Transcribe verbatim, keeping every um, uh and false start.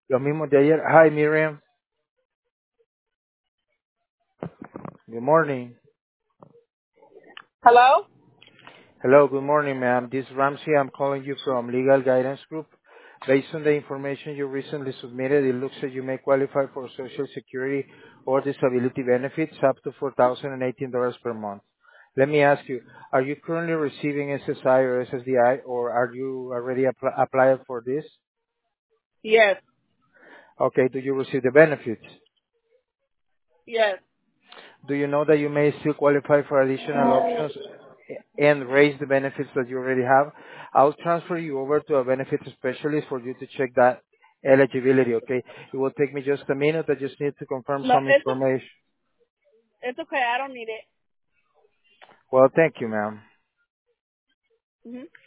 Lo mismo de ayer. Hi, Miriam. Good morning. Hello? Hello, good morning, ma'am. This is Ramsey. I'm calling you from Legal Guidance Group. Based on the information you recently submitted, it looks like you may qualify for Social Security or disability benefits up to four thousand eighteen dollars per month. Let me ask you, are you currently receiving S S I or S S D I, or are you already appl- applied for this? Yes, Okay, do you receive the benefits? yes. Do you know that you may still qualify for additional options and raise the benefits that you already have? I'll transfer you over to a benefits specialist for you to check that eligibility, okay? It will take me just a minute. I just need to confirm No, some it's, o- information. it's okay. I don't need it. Well, thank you, ma'am. Hmm